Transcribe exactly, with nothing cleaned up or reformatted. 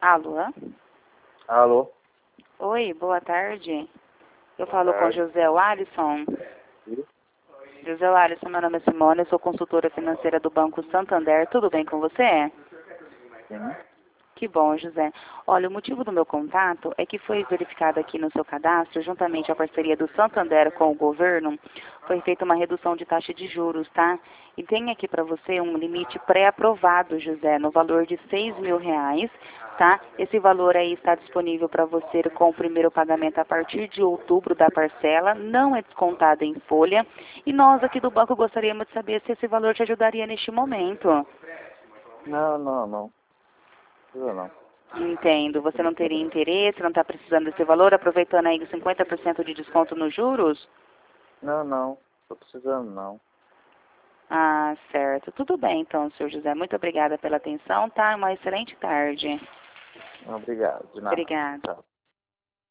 Alô? Alô? Oi, boa tarde. Eu Boa falo com tarde. José Alisson. Sim. José Alisson, meu nome é Simone, eu sou consultora financeira do Banco Santander. Tudo bem com você? Sim. Que bom, José. Olha, o motivo do meu contato é que foi verificado aqui no seu cadastro, juntamente à parceria do Santander com o governo, foi feita uma redução de taxa de juros, tá? E tem aqui para você um limite pré-aprovado, José, no valor de seis mil reais, tá? Esse valor aí está disponível para você com o primeiro pagamento a partir de outubro da parcela, não é descontado em folha. E nós aqui do banco gostaríamos de saber se esse valor te ajudaria neste momento. Não, não, não. Precisa não. Entendo. Você não teria interesse, não está precisando desse valor, aproveitando aí cinquenta por cento de desconto nos juros? Não, não. Tô precisando não. Ah, certo. Tudo bem, então, senhor José. Muito obrigada pela atenção, tá? Uma excelente tarde. Obrigado, de nada. Obrigada. Tchau.